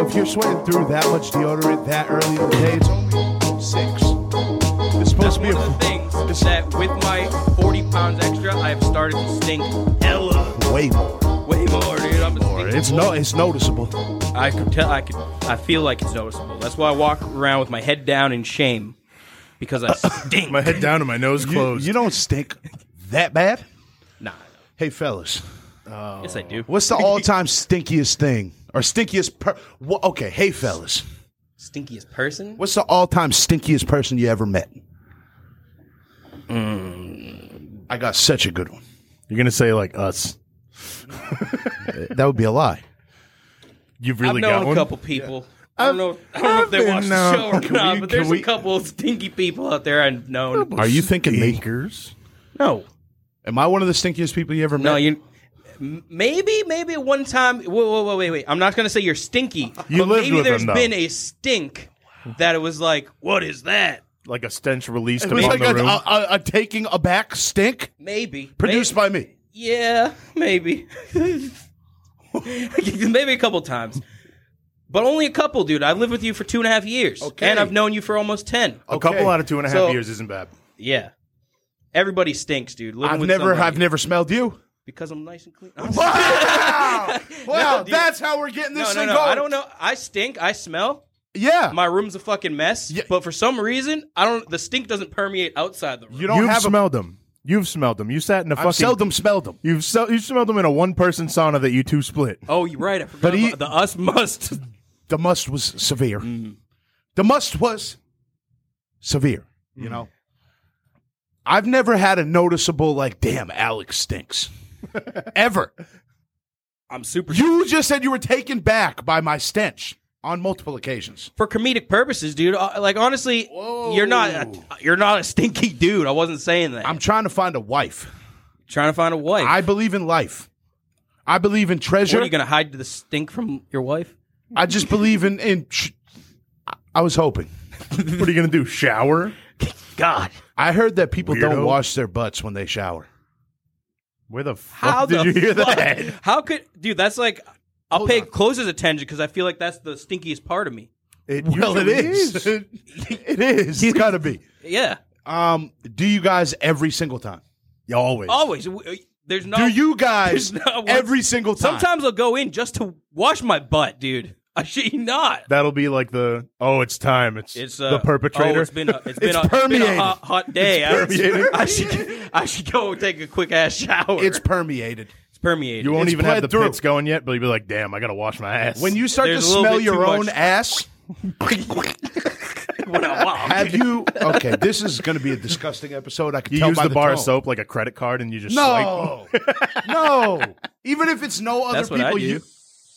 if you're sweating through that much deodorant that early in the day, it's only 6. It's supposed to be one of the things that with my 40 pounds extra, I have started to stink hella. way more. Way more, dude. I'm a stinky boy. It's noticeable. I could tell. I feel like it's noticeable. That's why I walk around with my head down in shame, because I stink. My head down and my nose closed. You don't stink that bad? Nah. Hey, fellas. Yes, I do. What's the all-time stinkiest thing? Or stinkiest okay, hey, fellas. Stinkiest person? What's the all-time stinkiest person you ever met? I got such a good one. You're going to say like us. That would be a lie. You've really I've known got one? a couple people. I don't know if they watch the show or not, but there's a couple of stinky people out there I've known. Are you thinking me? Makers? No. Am I one of the stinkiest people you ever met? No, you... Maybe at one time... Wait. I'm not going to say you're stinky. You but lived maybe with there's them, though. been a stink that it was like, what is that? Like a stench released It was upon like the room? a taking aback stink Maybe. produced by me. Yeah, maybe. Maybe a couple times. But only a couple, dude. I've lived with you for 2.5 years. Okay. And I've known you for almost 10. A couple out of 2.5 So- years isn't bad. Yeah. Everybody stinks, dude. Living I've with never somebody. smelled you. Because I'm nice and clean. Wow, No, dude. that's how we're getting this No, thing no. going. I don't know. I stink. I smell. Yeah, My room's a fucking mess. Yeah. But for some reason, the stink doesn't permeate outside the room. you don't You've have smelled them. You've smelled them. You sat in a fucking... I've seldom smelled them. You smelled them in a one-person sauna that you two split. Oh, you're right. I forgot about the us must. The must was severe. The must was severe. You know, I've never had a noticeable like, damn, Alex stinks. Ever. I'm super... You just said you were taken back by my stench on multiple occasions. For comedic purposes, dude. Like, honestly, you're not a stinky dude. I wasn't saying that. I'm trying to find a wife. trying to find a wife. I believe in life. I believe in treasure. What, are you going to hide the stink from your wife? I just believe I was hoping. What are you going to do, shower? God. I heard that people don't Weirdo. wash their butts when they shower. Where the How fuck did the you hear fuck? that? How could... Dude, that's like... I'll Hold pay on. closest attention because I feel like that's the stinkiest part of me. Well, it is. It is. It's got to be. Yeah. Do you guys every single time? Always. Always. There's no... Do you guys There's not one- every single time? Sometimes I'll go in just to wash my butt, dude. I shit you not. That'll be like the, it's time. It's the perpetrator. Oh, it's been a permeated. hot day. permeated. I should go take a quick ass shower. It's permeated. It's permeated. You won't It's even have bled the through. pits going yet, but you'll be like, damn, I got to wash my ass. When you start There's to a little smell bit your too own much. ass, Wow. have you? Okay, this is going to be a disgusting episode. I can You tell use by the bar of tone. soap like a credit card and you just swipe. No, no. Even if it's no other That's what I people, do.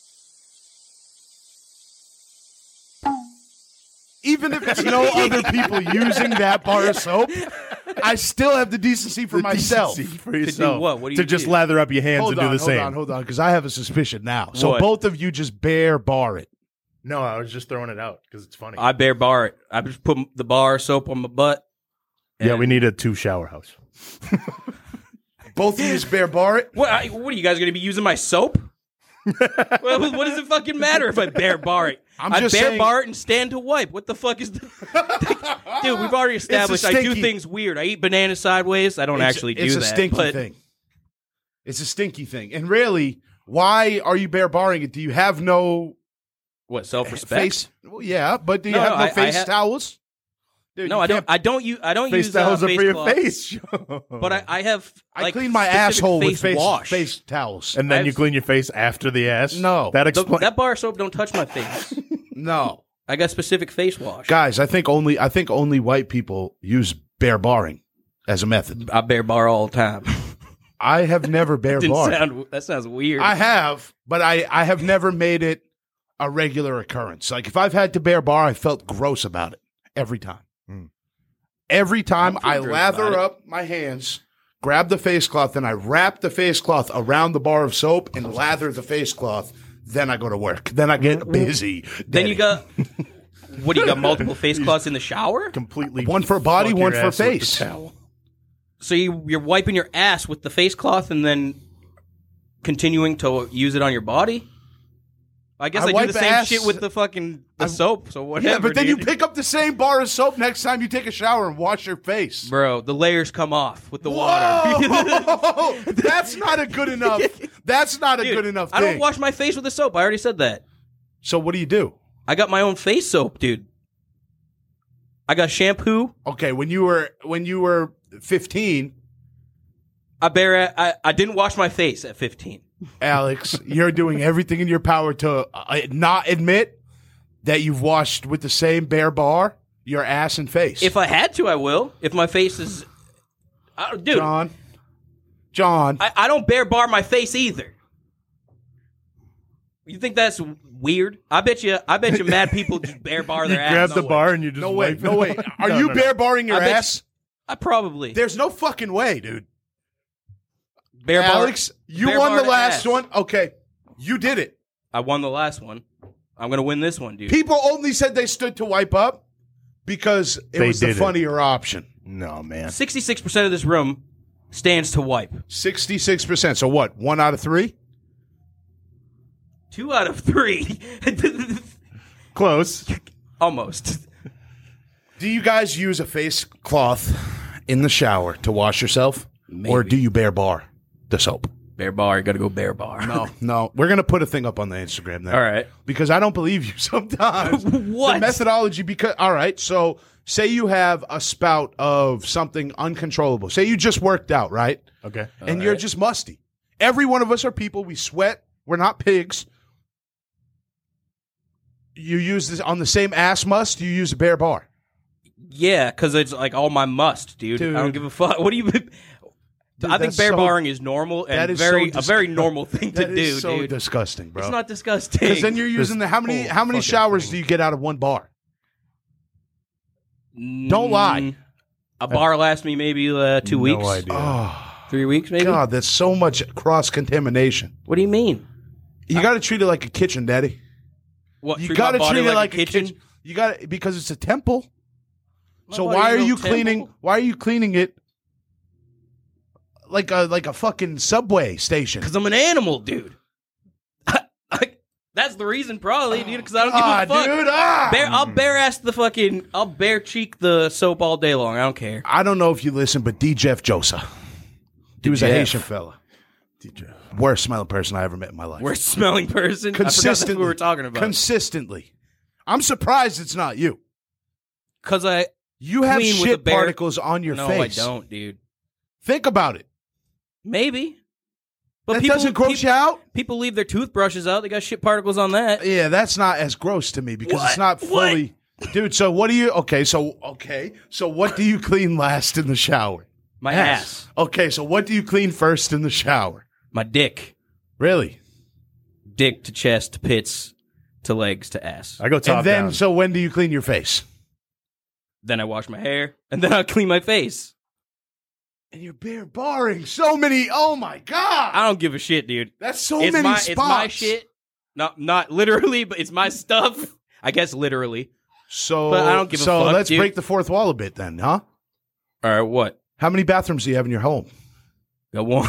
Even if it's no other people using that bar of soap, I still have the decency for myself. Decency for yourself. what? What do to you just do? lather up your hands Hold and on, do the same. hold on, because I have a suspicion now. So What? both of you just bare bar it. No, I was just throwing it out because it's funny. I bare bar it. I just put the bar soap on my butt. Yeah, we need a 2-shower house. Both of you just bare bar it. What are you guys going to be using my soap? What does it fucking matter if I bare bar it? I just bare saying- bar it and stand to wipe. What the fuck is the... Dude, we've already established I do stinky- things weird. I eat bananas sideways. I don't actually do it's that. a stinky but thing. It's a stinky thing. And really, why are you bare barring it? Do you have no What, self-respect? face? Well, yeah, but do you No, have no, no I face have- towels? Dude, No, you I don't. can't- I don't use. I don't Face use towels are face for your cloth, face. But I have. I like, clean my specific asshole with wash. face towels. And then I've- you clean your face after the ass? No. That explains. That bar soap don't touch my face. No, I got specific face wash. guys, I think only white people use bare barring as a method. I bare bar all the time. I have never bare barred. That sounds weird. I have, but I have never made it a regular occurrence. Like if I've had to bare bar, I felt gross about it every time. Every time I I don't feel gross lather about it. up my hands, grab the face cloth, and I wrap the face cloth around the bar of soap and lather the face cloth. Then I go to work. Then I get busy. then you got. What do you got? Multiple face cloths in the shower? completely One for body, fuck one your for ass with the face. towel. So you're wiping your ass with the face cloth and then continuing to use it on your body? I guess I do the same shit with the fucking soap, so whatever. Yeah, but then dude. you pick up the same bar of soap next time you take a shower and wash your face. Bro, the layers come off with the water. That's not a good enough. That's not a good enough thing. I don't wash my face with the soap. I already said that. So what do? I got my own face soap, dude. I got shampoo. Okay, when you were 15, I didn't wash my face at 15. Alex, you're doing everything in your power to not admit that you've washed with the same bare bar your ass and face. If I had to, I will. If my face is... dude. John. I don't bare bar my face either. You think that's weird? I bet you mad people just bare bar their ass. Grab the bar and you just No way. Are you bare barring your ass? I probably. There's no fucking way, dude. Bare bar, Alex, you won the last one. Okay, you did it. I won the last one. I'm gonna win this one, dude. People only said they stood to wipe up because it was the funnier option. No, man. 66% of this room stands to wipe. 66%. So what? 1 out of 3? 2 out of 3. Close. Almost. Do you guys use a face cloth in the shower to wash yourself? Maybe. Or do you bare bar the soap? Bare bar. You got to go bare bar. No. We're going to put a thing up on the Instagram then. All right. Because I don't believe you sometimes. What? The methodology, all right, so say you have a spout of something uncontrollable. Say you just worked out, right? Okay. And you're just musty. Every one of us are people. We sweat. We're not pigs. You use this on the same ass must, you use a bare bar. Yeah, because it's like all my must, dude. I don't give a fuck. What do you... I think bare barring is normal and a very normal thing to do, That is so dude. disgusting, bro. It's not disgusting. Because then you're using how many showers do you get out of one bar? Don't lie. A bar lasts me maybe 2 weeks. No idea. Oh, 3 weeks maybe. God, there's so much cross contamination. What do you mean? You got to treat it like a kitchen, Daddy. What? You got to treat it like a kitchen. You got because it's a temple. So body why are is no you temple. cleaning? Why are you cleaning it like a fucking subway station? Because I'm an animal, dude. That's the reason, probably, dude. Because I don't give a fuck. Dude, I'll bare cheek the soap all day long. I don't care. I don't know if you listen, but D. Jeff Josa, he was a Jeff. Haitian fella. Worst smelling person I ever met in my life. Worst smelling person. I forgot that's what we were talking about. Consistently. I'm surprised it's not you. Because You have clean with shit a bare- particles on your face. No, I don't, dude. Think about it. Maybe. But That doesn't gross you out? People leave their toothbrushes out. They got shit particles on that. Yeah, that's not as gross to me because it's What? not fully. Dude, so what do you. So what do you clean last in the shower? My ass. Okay, so what do you clean first in the shower? My dick. Really? Dick to chest to pits to legs to ass. I go top And then, down. so when do you clean your face? Then I wash my hair, and then I clean my face. And you're bare barring so many. Oh my God. I don't give a shit, dude. That's so It's many my, spots. It's my shit. Not literally, but it's my stuff. I guess literally. So, But I don't give a fuck, let's dude. break the fourth wall a bit then, huh? All right, what? How many bathrooms do you have in your home? Got one.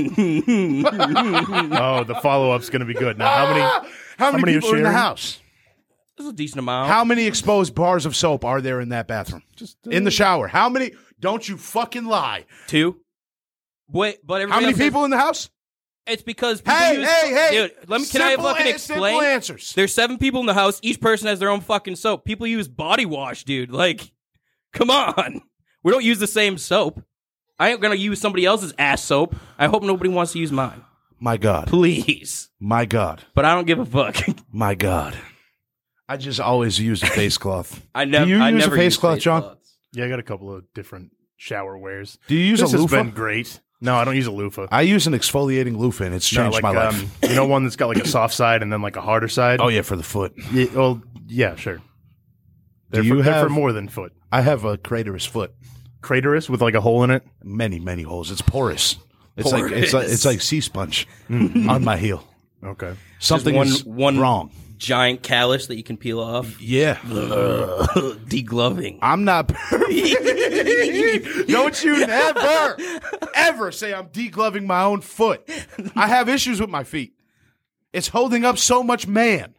Oh, the follow-up's going to be good. Now, how many? How many many are people are in the sharing? house? There's a decent amount. How many exposed bars of soap are there in that bathroom? Just in the shower. How many? Don't you fucking lie. 2. Wait, but How many else says- people in the house? It's because people Hey, use, hey! dude. Can I fucking explain? Simple answers. There's 7 people in the house. Each person has their own fucking soap. People use body wash, dude. Like, come on. We don't use the same soap. I ain't gonna use somebody else's ass soap. I hope nobody wants to use mine. My God. Please. My God. But I don't give a fuck. My God. I just always use a face cloth. I never. Do you I use never a face use cloth, John? cloths. Yeah, I got a couple of different shower wears. Do you use This a has loofah? been great. No, I don't use a loofah. I use an exfoliating loofah, and it's changed my life. You know, one that's got like a soft side and then like a harder side. Oh yeah, for the foot. Yeah, well, yeah, sure. They're, you they're have- for more than foot. I have a craterous foot. Craterous with like a hole in it. Many holes. It's porous. It's Porous. like sea sponge on my heel. Okay. Something Just is one wrong. Giant callus that you can peel off. Yeah. Degloving. I'm not perfect. Don't you ever say I'm degloving my own foot. I have issues with my feet. It's holding up so much man.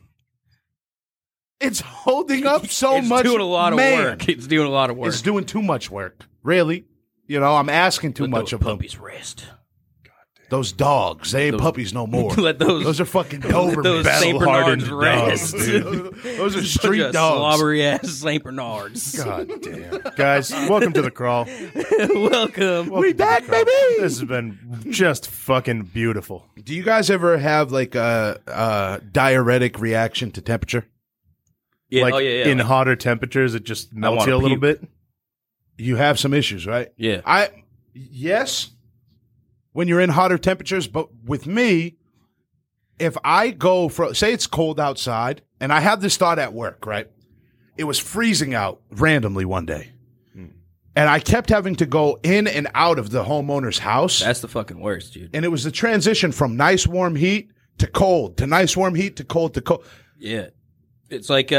It's holding up so much. It's doing a lot man. of work. It's doing a lot of work. It's doing too much work. Really? You know, I'm asking too much of them. Puppies rest. Those dogs, they ain't puppies no more. Let those are fucking Doberman. Those Saint Bernards rest. Those are street dogs. Slobbery ass Saint Bernards. God damn. Guys, welcome to the crawl. Welcome. We back, baby. This has been just fucking beautiful. Do you guys ever have like a diuretic reaction to temperature? Yeah, like in like, hotter temperatures, it just melts you a little bit. You have some issues, right? Yeah. Yes, when you're in hotter temperatures, but with me, if I go for, say it's cold outside, and I have this thought at work, right? It was freezing out randomly one day. And I kept having to go in and out of the homeowner's house. That's the fucking worst, dude. And it was the transition from nice warm heat to cold, to nice warm heat to cold to cold. Yeah. It's like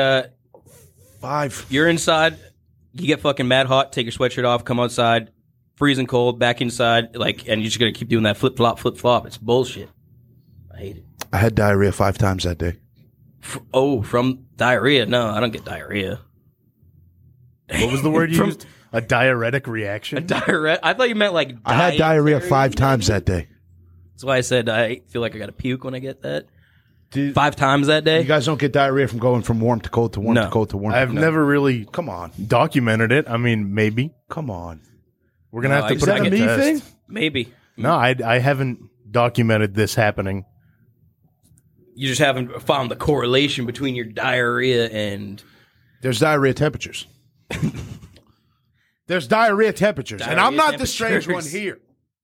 Five. You're inside, you get fucking mad hot, take your sweatshirt off, come outside, freezing cold, back inside, like, and you're just gonna keep doing that flip flop. It's bullshit. I hate it. I had diarrhea 5 times that day. From diarrhea? No, I don't get diarrhea. What was the word you used? A diuretic reaction? A diarrhea? I thought you meant like I had diarrhea 5 times that day. That's why I said I feel like I got to puke when I get that. 5 times that day? You guys don't get diarrhea from going from warm to cold to warm to cold to warm. I've never really Come on. documented it. I mean, maybe. Come on. We're going to have to Is put that it a to me test. thing? Maybe. No, I haven't documented this happening. You just haven't found the correlation between your diarrhea and... There's diarrhea temperatures. There's diarrhea temperatures. And I'm not the strange one here.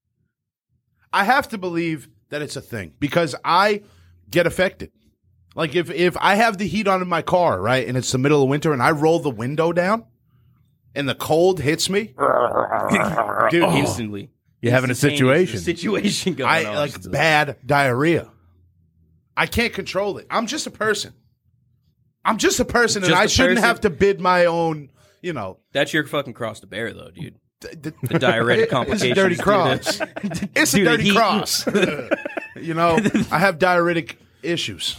I have to believe that it's a thing because I get affected. Like if I have the heat on in my car, right, and it's the middle of winter and I roll the window down and the cold hits me, dude, instantly. You're having a situation. Situation going on. I like bad diarrhea. I can't control it. I'm just a person. And I shouldn't have to bid my own, you know. That's your fucking cross to bear, though, dude. The diuretic complications. It's a dirty cross. It's a dirty cross. You know, I have diuretic issues.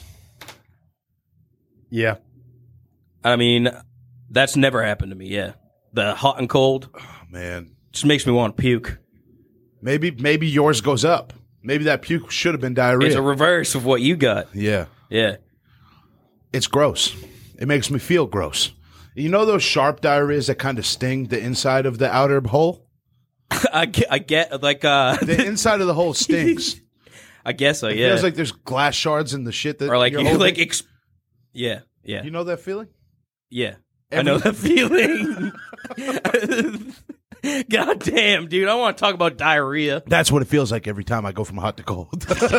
Yeah. I mean, that's never happened to me, yeah. The hot and cold. Oh, man. Just makes me want to puke. Maybe yours goes up. Maybe that puke should have been diarrhea. It's a reverse of what you got. Yeah. Yeah. It's gross. It makes me feel gross. You know those sharp diarrheas that kind of sting the inside of the outer hole? I get like the inside of the hole stings. I guess so, yeah. It feels like there's glass shards in the shit that or like you're you holding. yeah. You know that feeling? Yeah. I know that feeling. God damn, dude. I want to talk about diarrhea. That's what it feels like every time I go from hot to cold.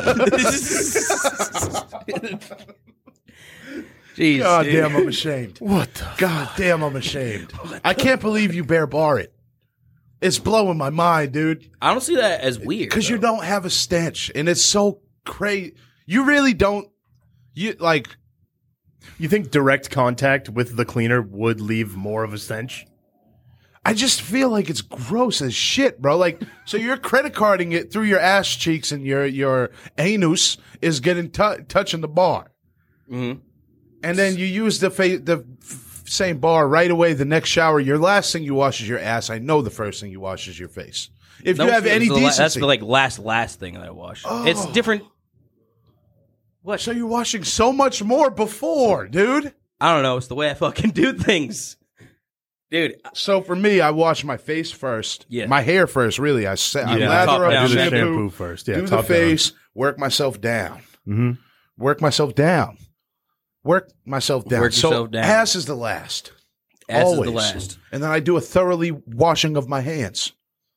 Jeez, God dude. damn, I'm ashamed. What the God damn, I'm ashamed. I can't believe you bare bar it. It's blowing my mind, dude. I don't see that as weird. Because you don't have a stench, and it's so crazy. You really don't. You think direct contact with the cleaner would leave more of a stench? I just feel like it's gross as shit, bro. Like, so you're credit carding it through your ass cheeks, and your anus is getting touching the bar. Mm-hmm. And then you use the same bar right away the next shower. Your last thing you wash is your ass. I know the first thing you wash is your face. If you have any decency. That's the last thing that I wash. Oh. It's different. What? So you're washing so much more before, dude? I don't know. It's the way I fucking do things. Dude. So for me, I wash my face first. Yeah. My hair first, really. I lather up the shampoo first. Yeah, do the face, work myself down. Mm-hmm. Work myself down. Work yourself down. Ass is the last. Ass Always. is the last. And then I do a thoroughly washing of my hands.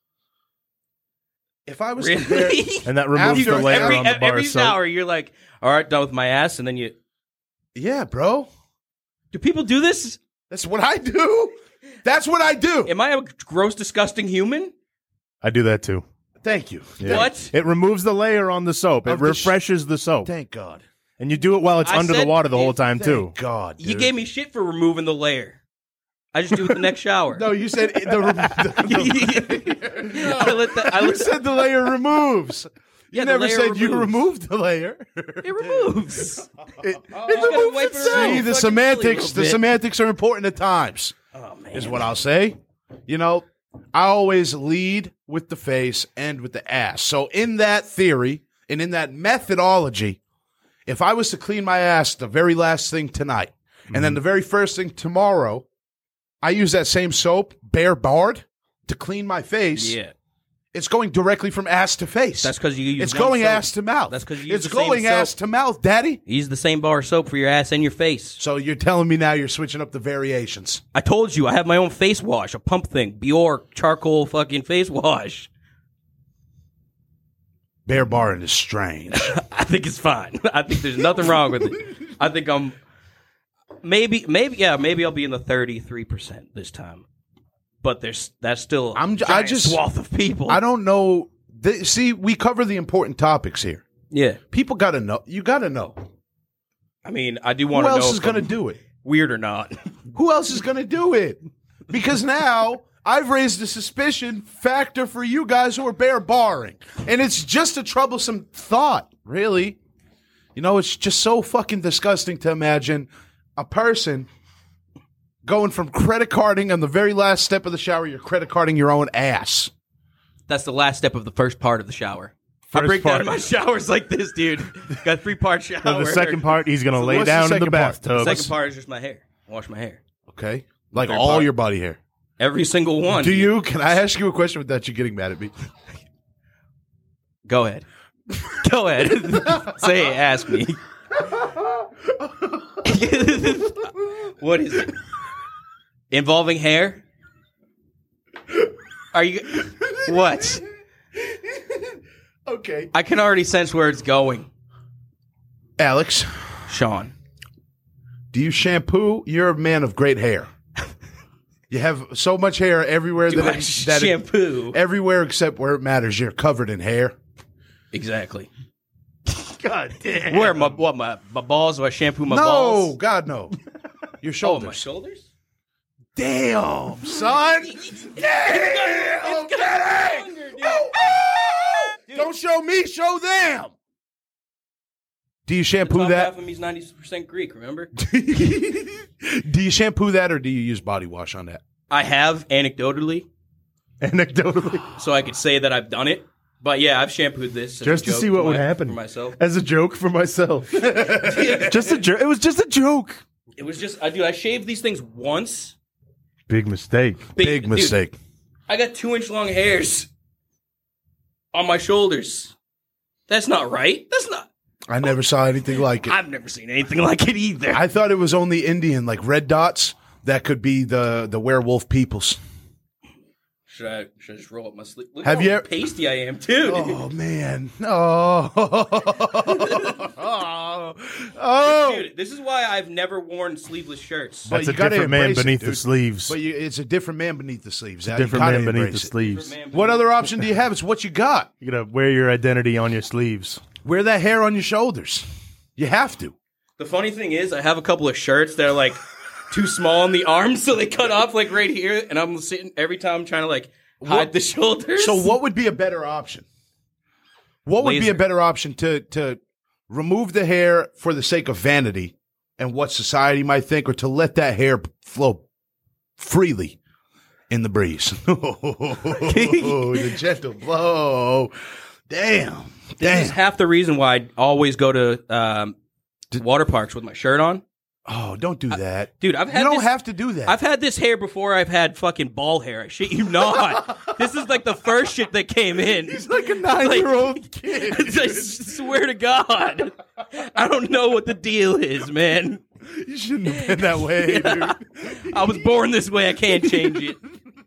If I was really? And that removes the layer on the bar every shower, you're like, all right, done with my ass, and then you... Yeah, bro. Do people do this? That's what I do. That's what I do. Am I a gross, disgusting human? I do that too. Thank you. Yeah. What? It removes the layer on the soap. It refreshes the soap. Thank God. And you do it while it's under the water the whole time too. Thank God, dude. You gave me shit for removing the layer. I just do it the next shower. No, you said You said the layer removes. You the never layer said you removes. removed the layer. It removes. It gotta removes wipe it itself. around. See, the Fucking semantics. silly The little bit. semantics are important at times. Oh man. Is what I'll say. You know, I always lead with the face and with the ass. So in that theory and in that methodology, if I was to clean my ass the very last thing tonight, and then the very first thing tomorrow, I use that same soap, bare barred, to clean my face. Yeah. It's going directly from ass to face. That's because you use. It's one going soap. ass to mouth. That's 'cause you use it's the same going ass soap. to mouth, Daddy. You use the same bar of soap for your ass and your face. So you're telling me now you're switching up the variations. I told you I have my own face wash, a pump thing, Bjork charcoal fucking face wash. Bare barring is strange. I think it's fine. I think there's nothing wrong with it. I think I'm maybe I'll be in the 33% this time. But that's still I just swath of people. I don't know. See, we cover the important topics here. Yeah. People got to know. You got to know. I mean, I do Who want to know else is if going to I'm do it? weird or not. Who else is going to do it? Because now I've raised a suspicion factor for you guys who are bare barring. And it's just a troublesome thought, really. You know, it's just so fucking disgusting to imagine a person going from credit carding on the very last step of the shower, you're credit carding your own ass. That's the last step of the first part of the shower. I First break part. down my showers like this, dude. Got 3-part shower. So the second part, he's going to lay what's the down in the second part? bathtub. The second part is just my hair. Wash my hair. Okay? Like Third all part. your body hair. Every single one. Do you? Can I ask you a question without you getting mad at me? Go ahead. Go ahead. Say it. Ask me. What is it? Involving hair? Are you... What? Okay. I can already sense where it's going. Alex, Sean. do you shampoo? You're a man of great hair. You have so much hair everywhere Do I that shampoo? everywhere except where it matters. You're covered in hair. Exactly. God damn. Where? My balls? Do I shampoo my No, balls? God, no. Your Oh, shoulders. my shoulders? Damn, son. Damn. Don't show me, show them. Do you shampoo Top that? half of me's 90% Greek, remember? Do you shampoo that or do you use body wash on that? I have, anecdotally, Anecdotally. so I could say that I've done it. But yeah, I've shampooed this. as a Just to joke see what would my- happen. For myself. As a joke for myself. Just a joke. It was just a joke. It was just, I shaved these things once. Big mistake. Big dude, mistake. I got 2-inch long hairs on my shoulders. That's not right. That's not. I never saw anything like it. I've never seen anything like it either. I thought it was only Indian, like red dots. That could be the werewolf peoples. Should I just roll up my sleeve? Look Have how you ever- pasty I am, too. Oh man! Oh, oh! Dude, this is why I've never worn sleeveless shirts. But That's you a gotta different man embrace it, beneath the dude. sleeves. But it's a different man beneath the sleeves. Al. You Different gotta man beneath the embrace it. sleeves. What other option do you have? It's what you got. You gotta wear your identity on your sleeves. Wear that hair on your shoulders. You have to. The funny thing is, I have a couple of shirts that are like too small on the arms, so they cut off like right here, and I'm sitting every time I'm trying to like hide the shoulders. So what would be a better option? What would be Laser. a better option to remove the hair for the sake of vanity and what society might think, or to let that hair flow freely in the breeze? The gentle blow. Damn. This is half the reason why I always go to water parks with my shirt on. Oh, don't do that. Dude, I've had You don't this- have to do that. I've had this hair before I've had fucking ball hair. I shit you not. This is like the first shit that came in. He's like a 9-year-old kid. I swear to God. I don't know what the deal is, man. You shouldn't have been that way, dude. I was born this way. I can't change it.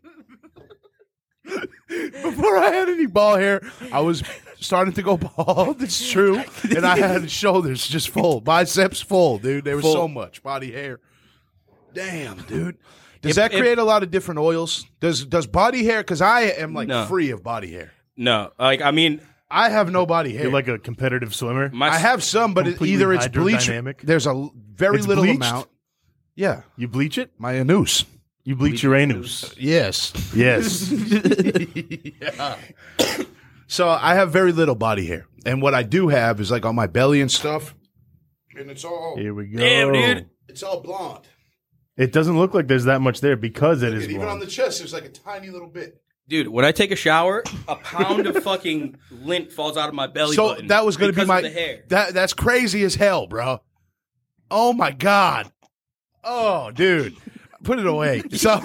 Before I had any ball hair, I was starting to go bald. It's true. And I had shoulders just full, biceps full, dude. There was Full. so much body hair. Damn, dude. Does If- that create a lot of different oils? Does body hair? Because I am like No. free of body hair. No, like I mean, I have no body hair. You're like a competitive swimmer. my I have some, but Completely either it's bleach. hydrodynamic? There's very It's little bleached? amount. Yeah, You bleach it? my anus. You bleach your anus. Yes. Yes. So I have very little body hair. And what I do have is like on my belly and stuff. And it's all Here we go. Damn, dude. it's all blonde. It doesn't look like there's that much there because it is And even on blonde. the chest, there's like a tiny little bit. Dude, when I take a shower, a pound of fucking lint falls out of my belly So button. that was going to be because my of the hair. That's crazy as hell, bro. Oh my god. Oh, dude. Put it away. So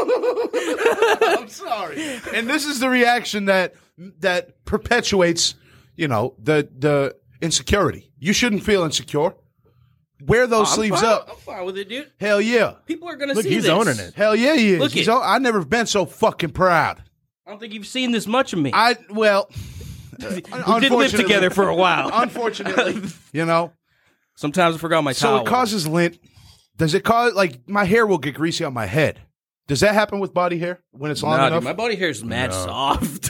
I'm sorry. And this is the reaction that perpetuates, the insecurity. You shouldn't feel insecure. Wear those sleeves up. I'm fine with it, dude. Hell yeah. People are gonna Look, see he's this. owning it. Hell yeah, he is. Look I've never been so fucking proud. I don't think you've seen this much of me. We did live together for a while. Unfortunately, Sometimes I forgot my So towel. it causes lint. Does it cause, my hair will get greasy on my head? Does that happen with body hair when it's long Nah, enough? dude, my body hair is mad soft.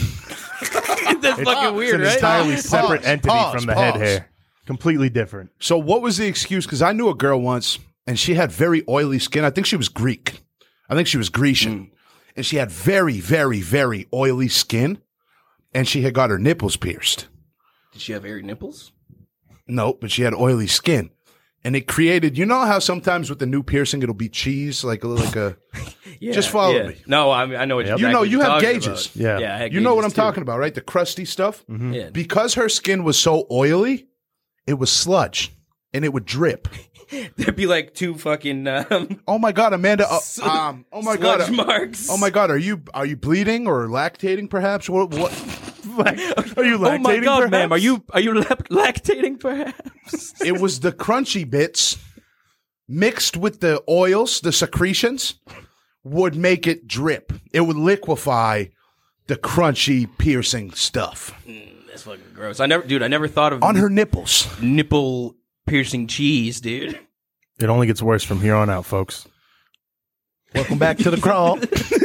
That's fucking weird, It's an right? entirely Pause, separate entity pause, from the head pause. hair. Completely different. So what was the excuse? Because I knew a girl once, and she had very oily skin. I think she was Greek. I think she was Grecian. And she had very, very, very oily skin, and she had got her nipples pierced. Did she have hairy nipples? No, but she had oily skin. And it created, how sometimes with the new piercing, it'll be cheese, like a Yeah, Just follow me. No, I know what Yep. exactly you you're have talking gauges. about. Yeah. Yeah, I had you know what I'm gauges, too. talking about, right? The crusty stuff. Yeah. Because her skin was so oily, it was sludge, and it would drip. There'd be like two fucking Oh my God, Amanda! Oh my God! sludge marks. Oh my God! Are you bleeding or lactating? Perhaps what? Are you lactating? Oh my God, perhaps? ma'am! Are you lactating? Perhaps. It was the crunchy bits mixed with the oils, the secretions, would make it drip. It would liquefy the crunchy, piercing stuff That's fucking gross. I never thought of on her nipples. nipple piercing cheese, dude. It only gets worse from here on out, folks. Welcome back to the crawl.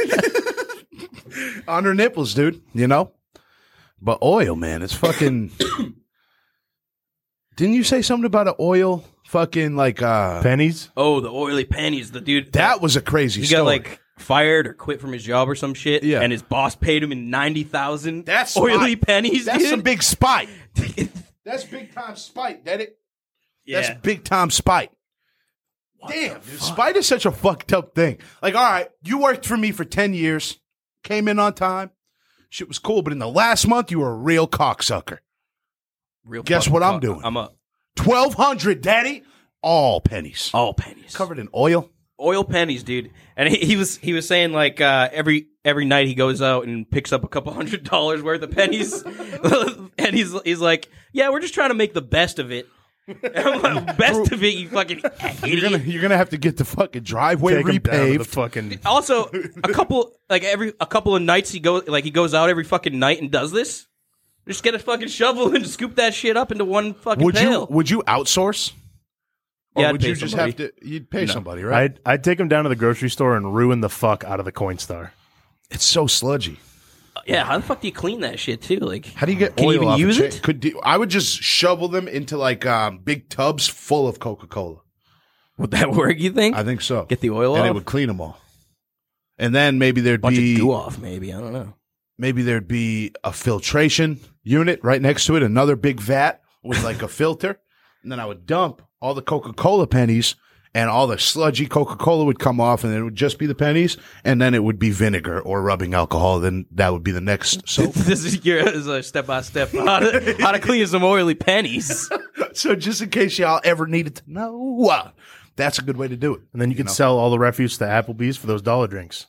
On her nipples, dude. But oil, man, it's fucking. Didn't you say something about an oil? Fucking Pennies? Oh, the oily panties. The dude that was a crazy he story. got fired or quit from his job or some shit. Yeah. and his boss paid him in 90,000. That's oily spite. pennies. That's dude. some big spite. That's big time spite. That's Yeah. big time spite. Damn, dude, spite is such a fucked up thing. All right, you worked for me for 10 years, came in on time, shit was cool, but in the last month, you were a real cocksucker. Real Guess fucking what I'm fuck. doing? I'm up. 1,200, daddy. All pennies. All pennies. Covered in oil. Oil pennies, dude. And he was saying every night he goes out and picks up a couple $100 worth of pennies, and he's like, yeah, we're just trying to make the best of it. And I'm like, best of it, you fucking idiot. You're gonna have to get the fucking driveway Take 'em down to the repaved. fucking. Also, a couple of nights he goes out every fucking night and does this. Just get a fucking shovel and scoop that shit up into one fucking pail. Would you outsource? Or Yeah, I'd would pay you just somebody. have to? You'd pay somebody, right? I'd take him down to the grocery store and ruin the fuck out of the Coinstar. It's so sludgy. Yeah, how the fuck do you clean that shit too? Like, How do you get Can you oil even off a use chain? it? I would just shovel them into big tubs full of Coca-Cola. would that work? You think? I think so. Get the oil and off? it would clean them all. And then maybe there'd bunch be of goo off, maybe. I don't know. maybe there'd be a filtration unit right next to it, another big vat with a filter, and then I would dump all the Coca-Cola pennies. And all the sludgy Coca-Cola would come off, and then it would just be the pennies, and then it would be vinegar or rubbing alcohol. Then that would be the next soap. This is a step-by-step how to clean some oily pennies. So just in case y'all ever needed to know, that's a good way to do it. And then you could sell all the refuse to Applebee's for those dollar drinks.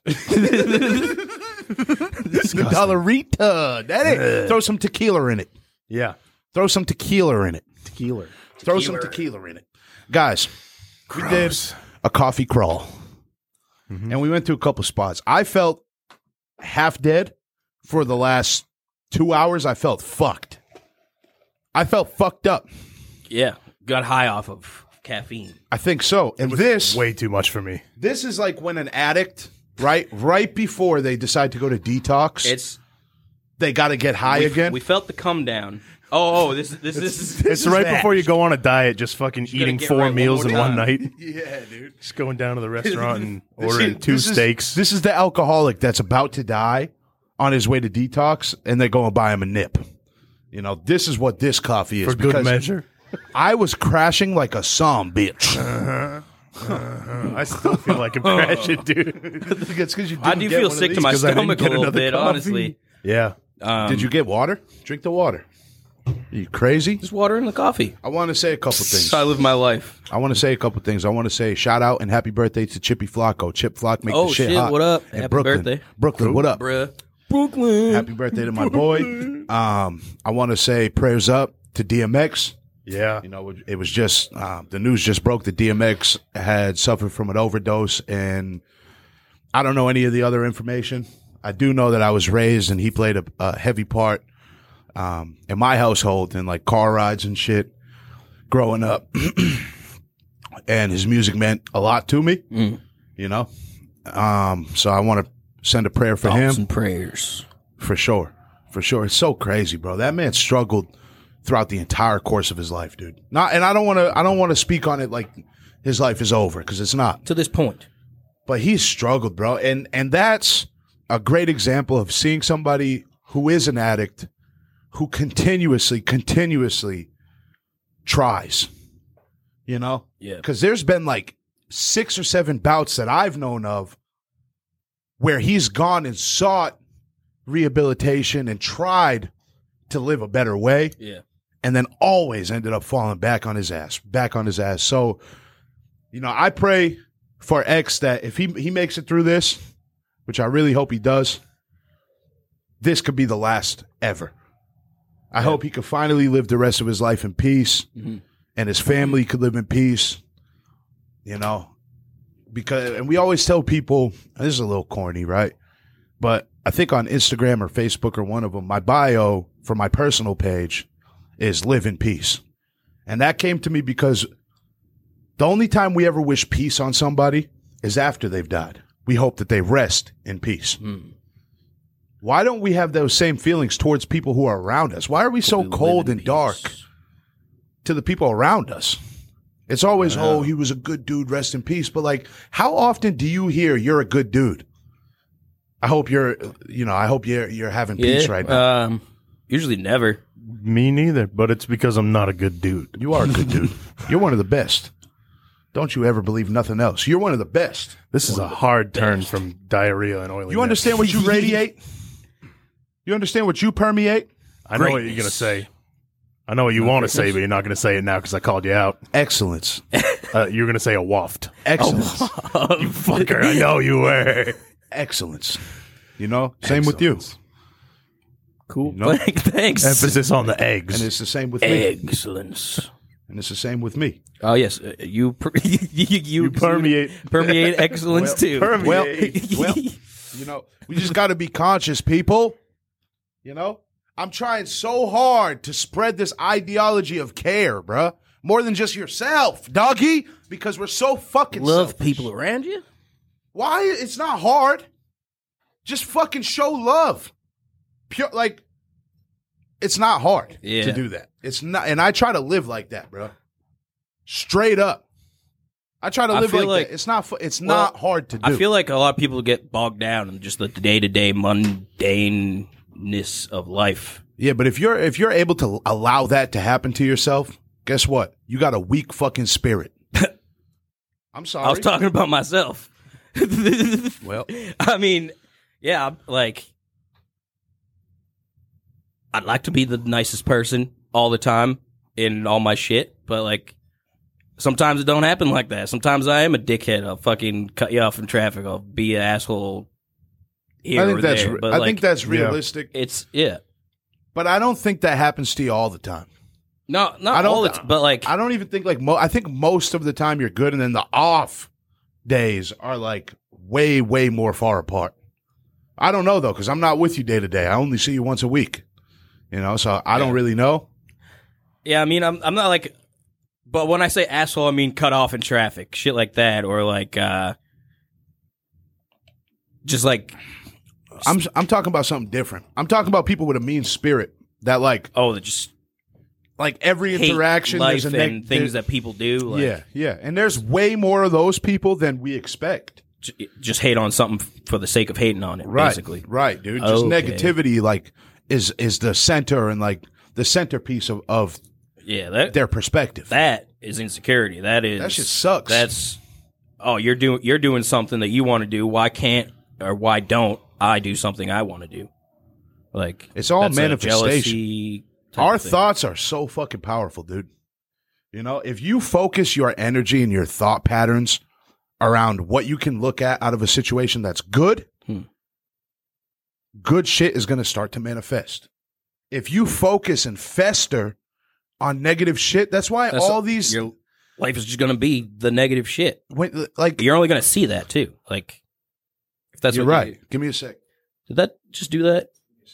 The Dollarita. Daddy. Throw some tequila in it. Yeah. Throw some tequila in it. Tequila. Throw some tequila in it. Guys, we did a coffee crawl. And we went to a couple spots. I felt half dead for the last 2 hours. I felt fucked. I felt fucked up. Yeah, got high off of caffeine. I think so. And this Way too much for me. this is like when an addict, right before they decide to go to detox, they got to get high again. We felt the come down. This is It's right before you go on a diet, just fucking eating get 4 right one meals more in one time. night. Yeah, dude. Just going down to the restaurant and ordering two This steaks. This is the alcoholic that's about to die, on his way to detox, and they go and buy him a nip. You know, this is what this coffee is. For good measure. I was crashing like a some bitch. I still feel like I'm crashing, dude. It's because you. I do feel sick to my 'cause I didn't stomach a get little another bit, coffee. honestly. Yeah. Did you get water? Drink the water. Are you crazy? Just water in the coffee. I want to say a couple things. That's how I live my life. I want to say a couple things. I want to say shout out and happy birthday to Chippy Flocko. Chip Flock make Oh, the shit shit, hot. what up? In Happy Brooklyn. birthday. Brooklyn, what up? Bruh. Brooklyn. Happy birthday to my boy. I want to say prayers up to DMX. Yeah. You know, it was just the news just broke that DMX had suffered from an overdose, and I don't know any of the other information. I do know that I was raised, and he played a heavy part in my household in like car rides and shit growing up, and his music meant a lot to me. You know, so I want to send a prayer for him. Thoughts and prayers. For sure. For sure. It's so crazy, bro. That man struggled throughout the entire course of his life, dude. And I don't want to speak on it like his life is over, because it's not. To this point. But he's struggled, bro. And that's a great example of seeing somebody who is an addict who continuously tries. You know? Yeah. Because there's been like 6 or 7 bouts that I've known of where he's gone and sought rehabilitation and tried to live a better way. Yeah. And then always ended up falling back on his ass. So, you know, I pray for X that if he makes it through this, which I really hope he does, this could be the last ever. I hope he could finally live the rest of his life in peace, and his family could live in peace, you know, and we always tell people, this is a little corny, right? But I think on Instagram or Facebook or one of them, my bio for my personal page is live in peace. And that came to me because the only time we ever wish peace on somebody is after they've died. We hope that they rest in peace. Why don't we have those same feelings towards people who are around us? Why are we so cold and dark to the people around us? It's always, oh, he was a good dude, rest in peace. But like, how often do you hear you're a good dude? I hope you're having peace right now. Usually never. Me neither, but it's because I'm not a good dude. You are a good dude. You're one of the best. Don't you ever believe nothing else. You're one of the best. This is a hard turn from diarrhea and oily. You understand what you radiate? You understand what you permeate? I know what you're going to say. I know what you want to say, but you're not going to say it now because I called you out. Excellence. You're going to say a waft. Excellence. You fucker. I know you were. Excellence. You know? Same with you. Cool. No. Thanks. Emphasis on the eggs. And it's the same with me. Excellence. And it's the same with me. Oh yes, you permeate excellence too. Well, you know, we just got to be conscious, people. You know, I'm trying so hard to spread this ideology of care, bruh. More than just yourself, doggy, because we're so fucking love selfish. people around you. Why? It's not hard. Just fucking show love. Pure, like, it's not hard to do that. It's not, and I try to live like that, bro. Straight up, I try to live like that. It's not. It's not hard to do. I feel like a lot of people get bogged down in just the day-to-day mundaneness of life. Yeah, but if you're able to allow that to happen to yourself, guess what? You got a weak fucking spirit. I'm sorry. I was talking about myself. Well, I mean, yeah, like, I'd like to be the nicest person all the time in all my shit, but like, sometimes it don't happen like that. Sometimes I am a dickhead. I'll fucking cut you off in traffic. I'll be an asshole here I think or that's. there. But I like, think that's realistic. it's But I don't think that happens to you all the time. No, not all the time, but like, I don't even think like I think most of the time you're good, and then the off days are like way more far apart. I don't know though, because I'm not with you day to day. I only see you once a week. You know, so I don't really know. Yeah, I mean, I'm not like, but when I say asshole, I mean cut off in traffic, shit like that, or like, just like, I'm talking about something different. I'm talking about people with a mean spirit that like, that just like every hate interaction life there's and things that people do. Like, yeah, and there's way more of those people than we expect. just hate on something for the sake of hating on it, Right, basically. right, dude. Just Okay. negativity, like, is the center and like the centerpiece of Yeah, that their perspective. that is insecurity. That shit sucks. That's you're doing something that you want to do. Why can't or why don't I do something I want to do? Like It's all that's a manifestation. jealousy type Our of thing. thoughts are so fucking powerful, dude. You know, if you focus your energy and your thought patterns around what you can look at out of a situation that's good, good shit is going to start to manifest. If you focus and fester on negative shit, that's why all these your life is just going to be the negative shit. like You're only going to see that too. Like if that's you're what right. You, Give me a sec. did that just do that?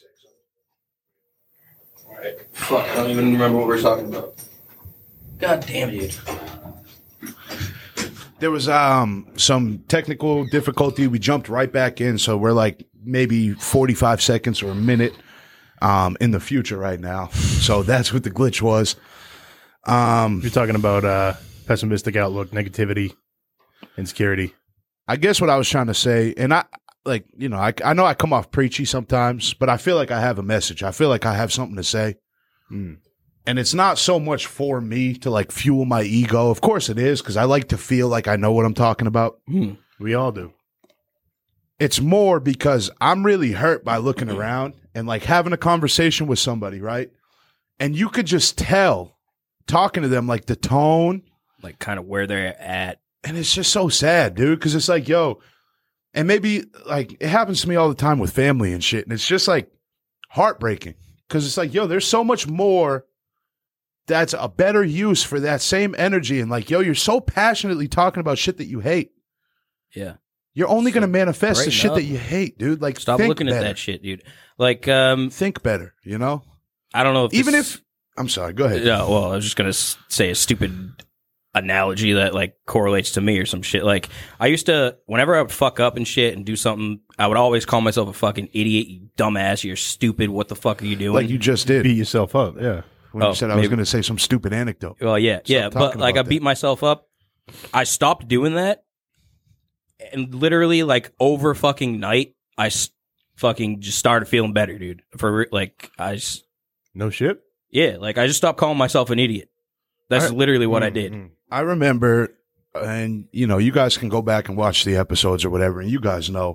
Fuck, I don't even remember what we were talking about. God damn it, dude. There was some technical difficulty. We jumped right back in, so we're like maybe 45 seconds or a minute in the future right now. So that's what the glitch was. You're talking about pessimistic outlook, negativity, insecurity. I guess what I was trying to say, and I like, you know, I know I come off preachy sometimes, but I feel like I have a message. I feel like I have something to say. And it's not so much for me to like fuel my ego. Of course it is, because I like to feel like I know what I'm talking about. We all do. It's more because I'm really hurt by looking around and like having a conversation with somebody, right? And you could just tell talking to them, like the tone, Like kind of where they're at. and it's just so sad, dude, because it's like, yo, and maybe like it happens to me all the time with family and shit, and it's just like heartbreaking because it's like, yo, there's so much more that's a better use for that same energy, and like, yo, you're so passionately talking about shit that you hate. Yeah. You're only going to manifest the brighten shit up. that you hate, dude. Like, Stop think looking at better. that shit, dude. Like, Think better, you know? I don't know if Even this- if, I'm sorry, go ahead. Yeah, well, I was just gonna say a stupid analogy that like correlates to me or some shit. Like I used to, whenever I would fuck up and shit and do something, I would always call myself a fucking idiot, you dumbass, you're stupid. What the fuck are you doing? Like you just did Beat yourself up. Yeah. when you Oh, said I was maybe. going to say some stupid anecdote. Well, yeah, yeah, but talking like I about beat that. myself up. I stopped doing that, and literally like over fucking night, I fucking just started feeling better, dude. Like No shit. yeah, like I just stopped calling myself an idiot. That's literally what I did. I remember, and you know, you guys can go back and watch the episodes or whatever, and you guys know.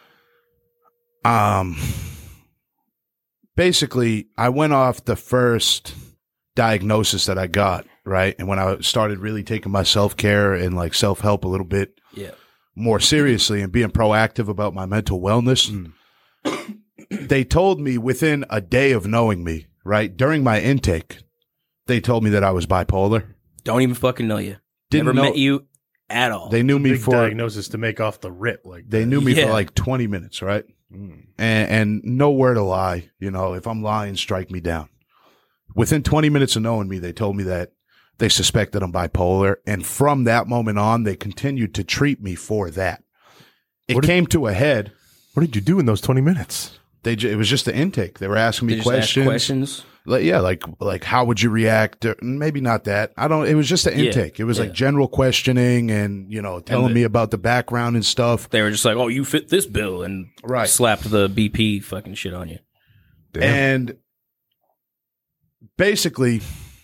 Basically, I went off the first diagnosis that I got, right? And when I started really taking my self-care and like self-help a little bit Yeah, more seriously and being proactive about my mental wellness, they told me within a day of knowing me, right? During my intake, they told me that I was bipolar. don't even fucking know you. Didn't Never know- met you at all. They knew me Big for diagnosis to make off the rip. Like They knew me Yeah. for like 20 minutes, right? And nowhere to lie. You know, if I'm lying, strike me down. Within 20 minutes of knowing me, they told me that they suspected I'm bipolar. And from that moment on, they continued to treat me for that. It came to a head. What did you do in those 20 minutes? It was just the intake. They were asking They me just ask questions. questions. Like, yeah, like how would you react? Or maybe not that. I don't. It was just the Yeah, intake. It was like yeah. general questioning and telling me about the background and stuff. They were just like, "Oh, you fit this bill," and Right. slapped the BP fucking shit on you. And basically,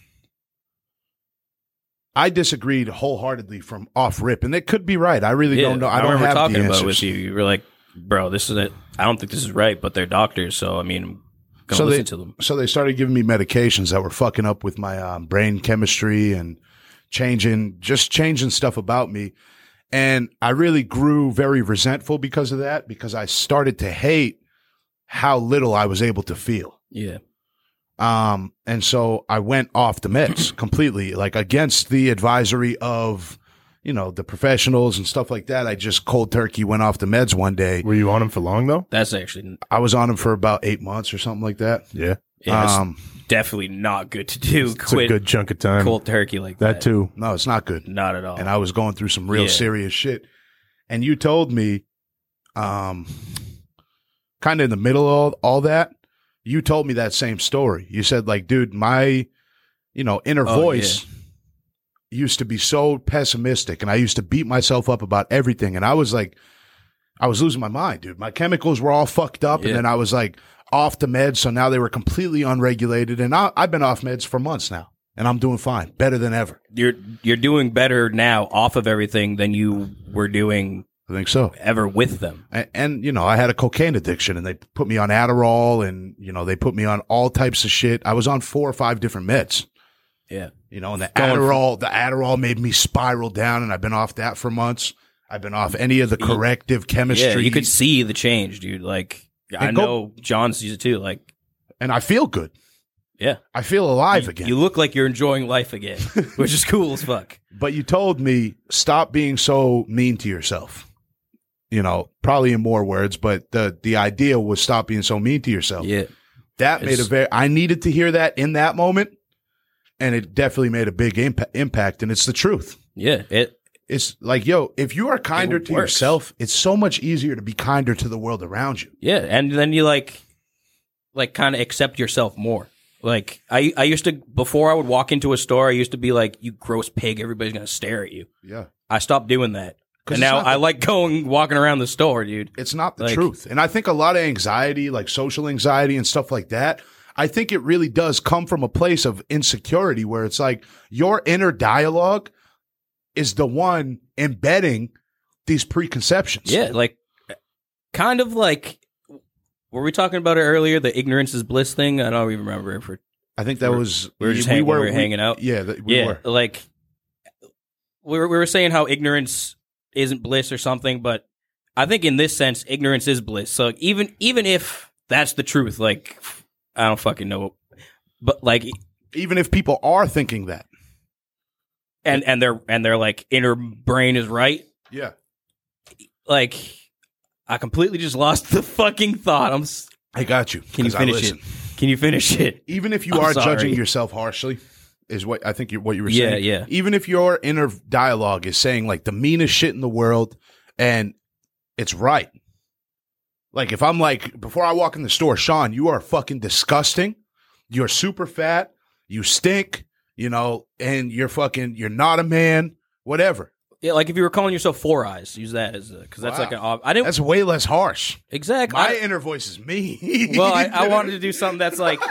I disagreed wholeheartedly from off rip, and it could be right. I really don't know. I don't remember have talking the about answers. it with you. You were like, "Bro, this is it. I don't think this is right," but they're doctors, so I mean, I'm gonna So listen to them. So they started giving me medications that were fucking up with my brain chemistry and changing stuff about me. And I really grew very resentful because of that, because I started to hate how little I was able to feel. Yeah, And so I went off the meds completely, like against the advisory of, the professionals and stuff like that. I just cold turkey went off the meds one day. Were you on him for long though? that's actually I was on them for about 8 months or something like that. Yeah. it's definitely not good to do. It's a Quit good chunk of time. cold turkey like That too. No, it's not good. Not at all. And I was going through some real Yeah. serious shit. And you told me, kind of in the middle of all that, you told me that same story. You said, like, dude, my, inner Oh, voice used to be so pessimistic, and I used to beat myself up about everything. And I was like, I was losing my mind, dude. My chemicals were all fucked up, and then I was like off the meds, so now they were completely unregulated. And I've been off meds for months now, and I'm doing fine, better than ever. You're doing better now off of everything than you were doing. I think so. Ever with them. And, you know, I had a cocaine addiction, and they put me on Adderall, and, you know, they put me on all types of shit. I was on 4 or 5 different meds. Yeah. You know, and the Adderall made me spiral down, and I've been off that for months. I've been off any of the corrective chemistry. Yeah, you could see the change, dude. Like, I know John sees it too. Like, and I feel good. Yeah. I feel alive again. You look like you're enjoying life again, which is cool as fuck. But you told me, stop being so mean to yourself. You know, probably in more words, but the idea was stop being so mean to yourself. Yeah. That made I needed to hear that in that moment, and it definitely made a big impact, and it's the truth. Yeah. It's like, yo, if you are kinder to yourself, it's so much easier to be kinder to the world around you. Yeah, and then you like kind of accept yourself more. Like I used to, before I would walk into a store, I used to be like, you gross pig, everybody's going to stare at you. Yeah. I stopped doing that. And now I like walking around the store, dude. It's not the truth. And I think a lot of anxiety, like social anxiety and stuff like that, I think it really does come from a place of insecurity where it's like your inner dialogue is the one embedding these preconceptions. Yeah, like kind of like, were we talking about it earlier, the ignorance is bliss thing? I don't even remember if I think that was we were just hanging out. Yeah, we were. Like we were saying how ignorance isn't bliss or something, but I think in this sense, ignorance is bliss. So even if that's the truth, like I don't fucking know, but like even if people are thinking that, and their like inner brain is right, yeah, like I completely just lost the fucking thought. I got you. Can you finish it? Can you finish it? Even if you are judging yourself harshly, is what I think what you were saying. Yeah. Even if your inner dialogue is saying like the meanest shit in the world and it's right. Like if I'm like, before I walk in the store, Sean, you are fucking disgusting. You're super fat. You stink, you know, and you're not a man, whatever. Yeah, like if you were calling yourself Four Eyes, use that as because that's like that's way less harsh. Exactly. My inner voice is me. Well, I wanted to do something that's like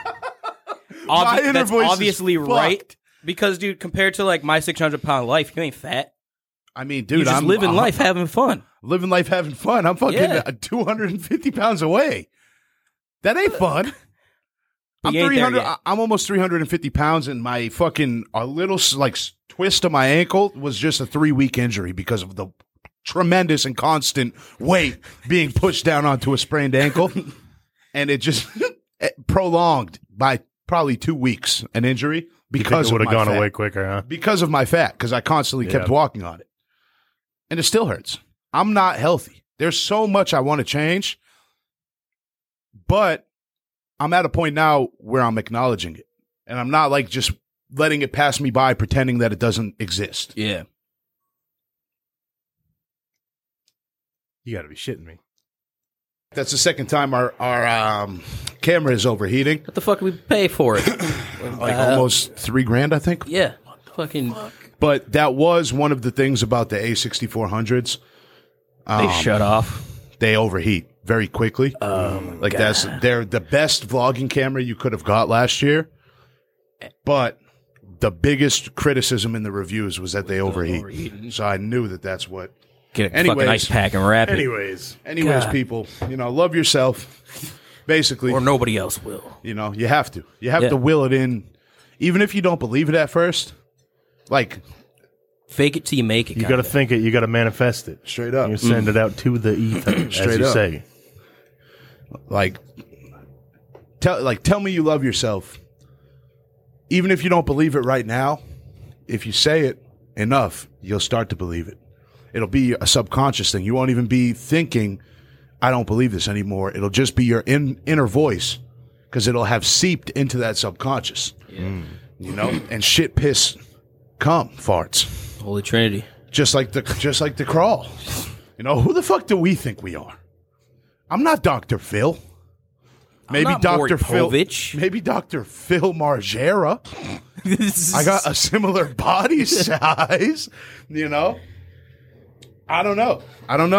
that's obviously right. Because, dude, compared to like my 600-pound life, you ain't fat. I mean, dude, you're just living life, having fun. Living life, having fun. I'm fucking 250 pounds away. That ain't fun. I'm 300. I'm almost 350 pounds, and my fucking a little like twist of my ankle was just a 3-week injury because of the tremendous and constant weight being pushed down onto a sprained ankle, and it just prolonged by probably 2 weeks an injury because it would of have my gone fat. away quicker, huh? Because of my fat, because I constantly kept walking on it, and it still hurts. I'm not healthy. There's so much I want to change, but I'm at a point now where I'm acknowledging it, and I'm not like just letting it pass me by, pretending that it doesn't exist. Yeah. You got to be shitting me. That's the second time our camera is overheating. What the fuck did we pay for it? Like almost $3,000, I think. Yeah. Fucking. But that was one of the things about the A6400s. They shut off. They overheat very quickly. Like God. They're the best vlogging camera you could have got last year. But the biggest criticism in the reviews was that they overheat. So I knew that's what. Get a fucking ice pack and wrap it. Anyways, people, love yourself. Basically. Or nobody else will. You have to. You have to will it in. Even if you don't believe it at first. Like. Fake it till you make it. You got to think it. You got to manifest it. Straight up. You send it out to the ether, straight as you up. say. Like, tell me you love yourself. Even if you don't believe it right now, if you say it enough, you'll start to believe it. It'll be a subconscious thing. You won't even be thinking, I don't believe this anymore. It'll just be your inner voice because it'll have seeped into that subconscious. Yeah. And shit, piss, cum, farts. Holy Trinity. Just like the crawl. Who the fuck do we think we are? I'm not Dr. Phil. Maybe Dr. Phil. Maybe Dr. Phil Margera. I got a similar body size. I don't know.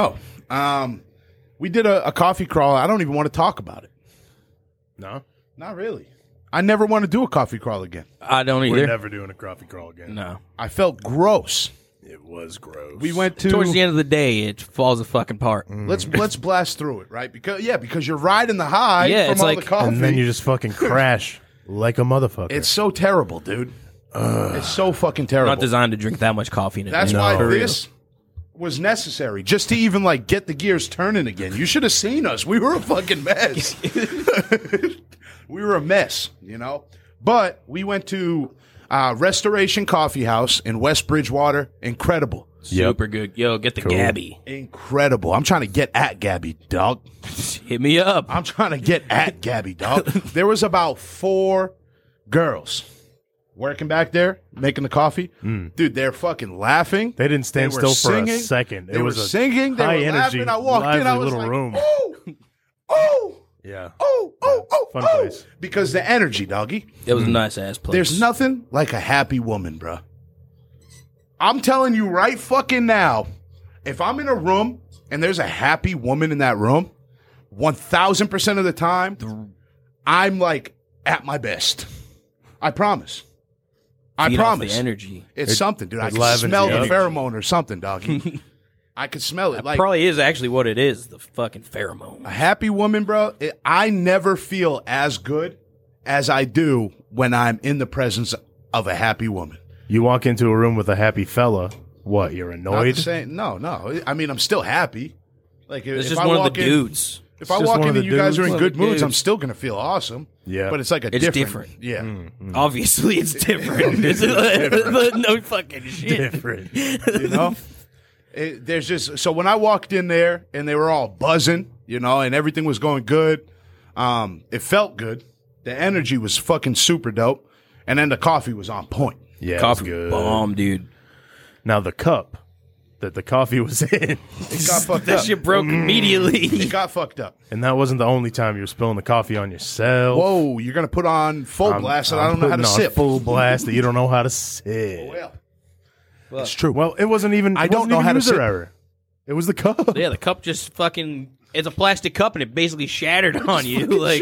We did a coffee crawl. I don't even want to talk about it. No, Not really. I never want to do a coffee crawl again. I don't we're either. never doing a coffee crawl again. No. I felt gross. It was gross. We went to Towards the end of the day, it falls a fucking apart. let's blast through it, right? Because you're riding the high Yeah, from it's all like- the coffee. and then you just fucking crash like a motherfucker. It's so terrible, dude. It's so fucking terrible. Not designed to drink that much coffee in a That's day. why For real. this was necessary, just to even like get the gears turning again. You should have seen us. We were a fucking mess. We were a mess, you know. But we went to Restoration Coffee House in West Bridgewater. Incredible. Super good. Yo, get the Gabby. Incredible. I'm trying to get at Gabby, dog. Hit me up. I'm trying to get at Gabby, dog. There was about 4 girls working back there, making the coffee. Dude, they're fucking laughing. They didn't stand They were still for a singing. second. They It were was a singing. They high were energy, laughing. I walked in. I lively was little like, room. oh, Yeah. oh, Fun oh. place. Because the energy, doggy. It was a nice ass place. There's nothing like a happy woman, bro. I'm telling you right fucking now, if I'm in a room and there's a happy woman in that room, 1,000% of the time, I'm like at my best. I promise. I Feed off promise. the energy. It's something, dude. I can livens smell you the up. pheromone or something, doggy. I could smell it. Like Probably is actually what it is. The fucking pheromone. a happy woman, bro. I never feel as good as I do when I'm in the presence of a happy woman. You walk into a room with a happy fella. What? You're Not annoyed? the same. No. I mean, I'm still happy. Like It's if just I one of walk the in, dudes. if I just walk one in of and the you guys are in dudes. good One of the moods, I'm dudes. still gonna feel awesome. Yeah. but it's like a It's different. different. Yeah, Obviously, it's different. It's no fucking shit. different. you know. There's just so when I walked in there and they were all buzzing, you know, and everything was going good. It felt good. The energy was fucking super dope, and then the coffee was on point. Yeah, Coffee it was good. bomb, dude. Now the cup that the coffee was in, It got fucked That up. shit broke immediately. It got fucked up. and that wasn't the only time you were spilling the coffee on yourself. Whoa, you're gonna put on full blast, and I don't know how to putting on sip. full blast that you don't know how to sip. Well, it's true. Well, it wasn't even. I it don't wasn't know even how to user sip. error. It was the cup. Yeah, the cup just fucking. It's a plastic cup and it basically shattered on you. Like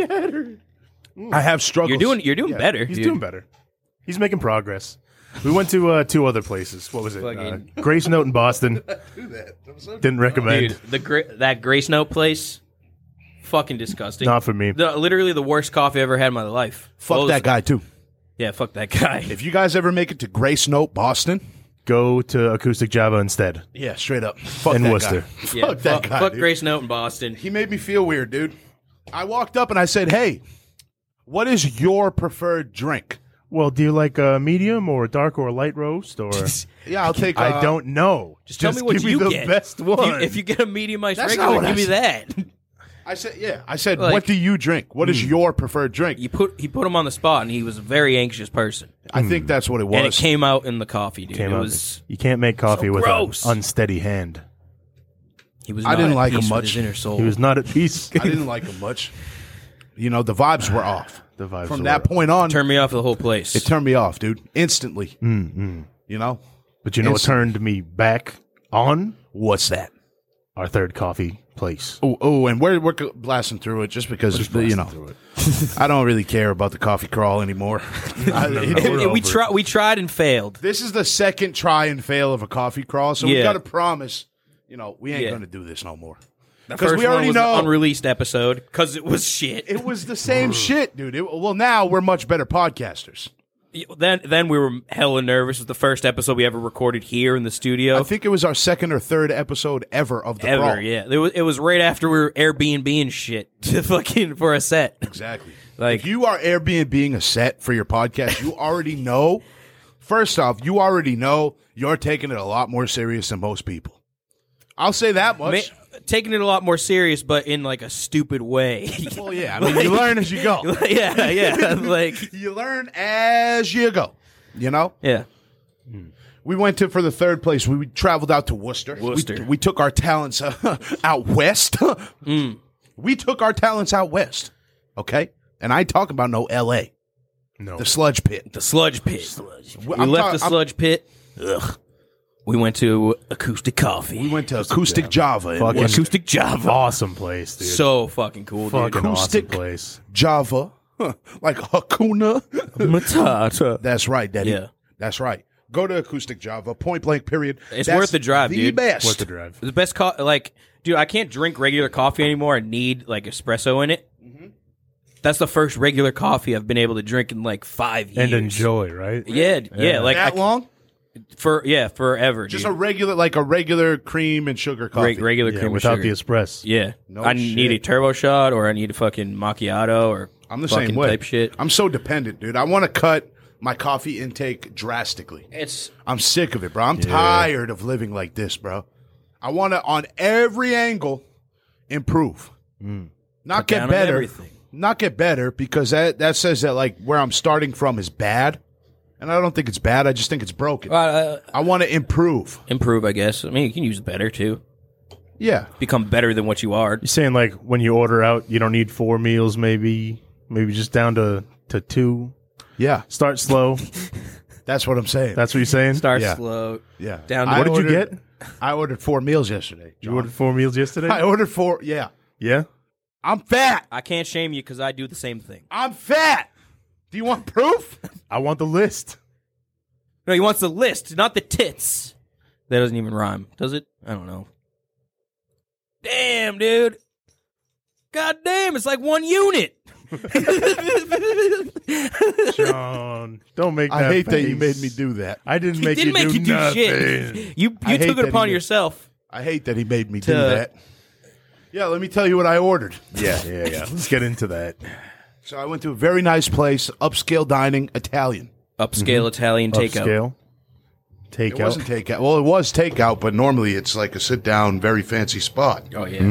I have struggles. you're doing better. He's dude. doing better. He's making progress. We went to 2 other places. What was it? Fucking- Grace Note in Boston. Didn't recommend. Dude, that Grace Note place, fucking disgusting. Not for me. Literally the worst coffee I ever had in my life. Fuck Closed. that guy too. Yeah, fuck that guy. If you guys ever make it to Grace Note, Boston, Go to Acoustic Java instead. yeah, straight up. Fuck In that Worcester. guy. Yeah, Fuck that guy. Fuck dude. Grace Note in Boston. He made me feel weird, dude. I walked up and I said, "Hey, what is your preferred drink?" Well, do you like a medium or a dark or a light roast or? Yeah, I'll take. I don't know. Just tell me what give you me the get. best one. If you get a medium ice That's regular, not what give I me said. that. I said, yeah. I said, Like- what do you drink? What is your preferred drink? He put him on the spot, and he was a very anxious person, I think that's what it was. and it came out in the coffee, dude. Came It out- was you can't make coffee so with gross. an unsteady hand. he was. I Not didn't at like him peace with much. His inner soul. He was not at peace. I didn't like him much. You know, the vibes were off. The vibes From were that off. point on, turned me off the whole place. it turned me off, dude. Instantly. You know? But you know what Instant. turned me back on? What's that? Our third coffee place. Oh, and we're blasting through it just because, you know, I don't really care about the coffee crawl anymore. we tried and failed. This is the second try and fail of a coffee crawl, so we Yeah. got to promise, you know, we ain't Yeah. going to do this no more. The Because first we one already was know an unreleased episode because it was shit. it was the same shit, dude. Well, now we're much better podcasters. Then we were hella nervous. It was the first episode we ever recorded here in the studio. I think it was our second or third episode ever of the Ever, crawl. yeah. It was right after we were Airbnb and shit to fucking for a set. Exactly. Like- if you are Airbnb a set for your podcast, you already know. First off, you already know you're taking it a lot more serious than most people. I'll say that much. Taking it a lot more serious, but in like a stupid way. Well, yeah. I mean, you learn as you go. yeah. Like, You learn as you go. You know. yeah. We went to for the third place. We traveled out to Worcester. Worcester. We took our talents out west. We took our talents out west. Okay, and I ain't talking about no L.A. No. The sludge pit. The sludge pit. We I'm left the I'm- sludge pit. Ugh. We went to Acoustic Coffee. We went to Acoustic Java. Fucking Acoustic Java. awesome place, dude. So fucking cool, dude. fucking Acoustic awesome place. Java. Like Hakuna. Matata. That's right, Daddy. Yeah. That's right. Go to Acoustic Java, point blank, period. It's That's worth the drive, the dude. best. Worth the drive. The best dude, I can't drink regular coffee anymore. I need like espresso in it. That's the first regular coffee I've been able to drink in like 5 years. And enjoy, right? Yeah, like that long? forever. Just dude. a regular cream and sugar coffee. regular Yeah, cream without and the sugar. espresso. Yeah, No I need a shit. turbo shot or I need a fucking macchiato or I'm the fucking same way. type shit. I'm so dependent, dude. I want to cut my coffee intake drastically. I'm sick of it, bro. I'm tired of living like this, bro. I want to, on every angle, improve. Not Cut down get on better. everything. Not get better because that says that like where I'm starting from is bad. And I don't think it's bad. I just think it's broken. I want to improve. Improve, I guess. I mean, you can use better too. Yeah. Become better than what you are. You're saying like when you order out, you don't need 4 meals, maybe just down to 2. Yeah. Start slow. That's what I'm saying. That's what you're saying. Start Yeah. slow. yeah. Down. I What did you ordered- get? I ordered 4 meals yesterday. You John. ordered 4 meals yesterday. I ordered 4. Yeah. Yeah. I'm fat. I can't shame you because I do the same thing. I'm fat. Do you want proof? I want the list. No, he wants the list, not the tits. That doesn't even rhyme, does it? I don't know. Damn, dude. God damn, it's like 1 unit. John, don't make I that hate that you face. made me do that. I didn't He make didn't make you do nothing. shit. You I hate took that it upon he- yourself. I hate that he made me do To- that. Yeah, let me tell you what I ordered. Yeah. Let's get into that. So I went to a very nice place, upscale dining, Italian. Upscale Italian takeout. Upscale. It Takeout. wasn't takeout. Well, it was takeout, but normally it's like a sit-down, very fancy spot. Oh, yeah.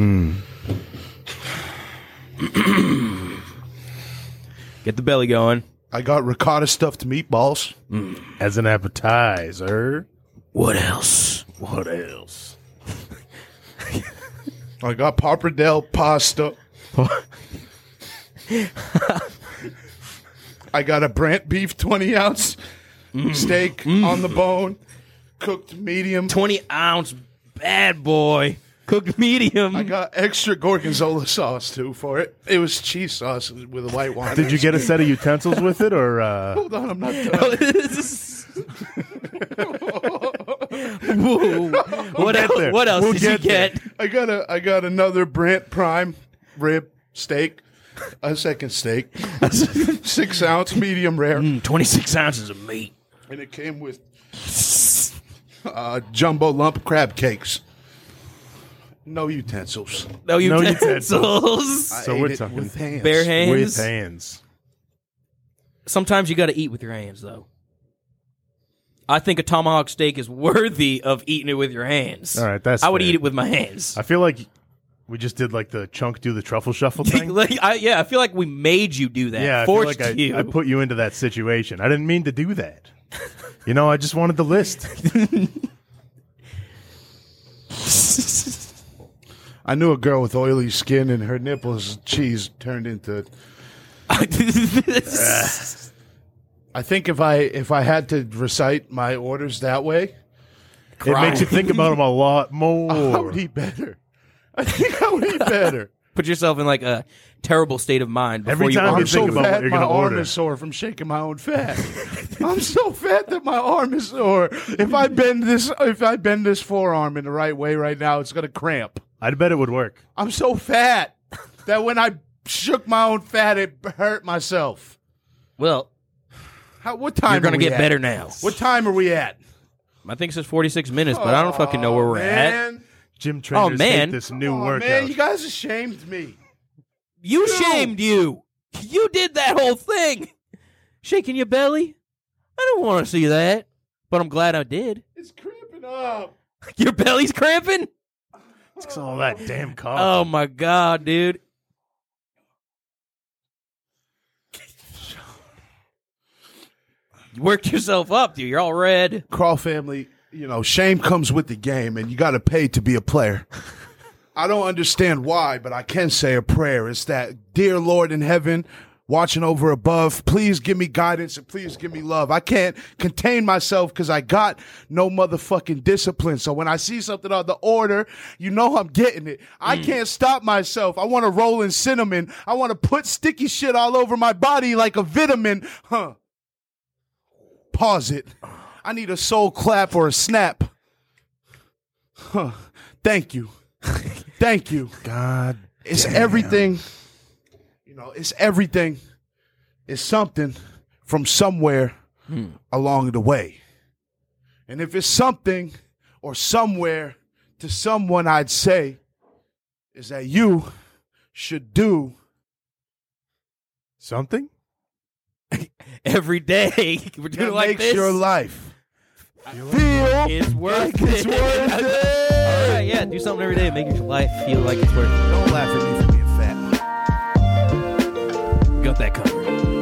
Get the belly going. I got ricotta stuffed meatballs. As an appetizer. What else? What else? I got pappardelle pasta. I got a Brandt beef 20-ounce steak on the bone, cooked medium. 20-ounce bad boy. Cooked medium. I got extra gorgonzola sauce too for it. It was cheese sauce with a white wine. Did you get a set of utensils with it, or Hold on, I'm not done. What else? there. What else We'll did you get get? I got another Brandt Prime rib steak, a second steak, 6-ounce medium rare, 26 ounces of meat. and it came with jumbo lump crab cakes. No utensils. No utensils. utensils. So I we're ate it talking with hands. Bare hands. with hands? Sometimes you got to eat with your hands, though. I think a tomahawk steak is worthy of eating it with your hands. All right, that's I would fair. eat it with my hands. I feel like we just did like the chunk do the truffle shuffle thing. I feel like we made you do that. Yeah, I feel Forced like you. I put you into that situation. I didn't mean to do that. You know, I just wanted the list. I knew a girl with oily skin and her nipples cheese turned into. I think if I had to recite my orders that way, It makes you think about them a lot I more. would eat better. I think I would eat better. Put yourself in like a terrible state of mind before Every you time order. I'm so think about what fat, you're my gonna arm order. is sore from shaking my own fat. I'm so fat that my arm is sore. If I bend this forearm in the right way right now, it's gonna cramp. I'd bet it would work. I'm so fat that when I shook my own fat, it hurt myself. Well, What time? you're gonna are we get at? better now. What time are we at? I think it says 46 minutes, but I don't fucking know where we're at. Man. Gym trainers man. hate this new Oh, workout. man, you guys ashamed me. You No. shamed you. You did that whole thing. Shaking your belly? I don't want to see that, but I'm glad I did. It's cramping up. Your belly's cramping? It's all that damn coffee. Oh my god, dude. You worked yourself up, dude. You're all red. Crawl family, shame comes with the game, and you got to pay to be a player. I don't understand why, but I can say a prayer. It's that, dear Lord in heaven, watching over above, please give me guidance and please give me love. I can't contain myself because I got no motherfucking discipline. So when I see something on the order, you know I'm getting it. I can't stop myself. I want to roll in cinnamon. I want to put sticky shit all over my body like a vitamin. Pause it. I need a soul clap or a snap. Thank you. Thank you. God, it's everything. You know, it's everything. It's something from somewhere along the way. And if it's something or somewhere to someone, I'd say is that you should do something every day. We're doing that like makes this. your life feel It's worth like it's it. worth it. All right, yeah, do something every day, make your life feel like it's worth it. Don't laugh at me for being fat. Got that covered.